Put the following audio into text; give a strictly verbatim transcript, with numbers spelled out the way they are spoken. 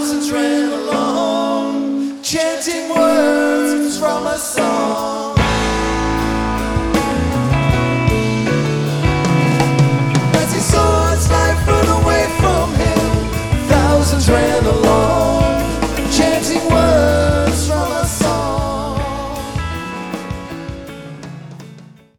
Thousands ran along, chanting words from a song. As he saw his life run away from him, thousands ran along.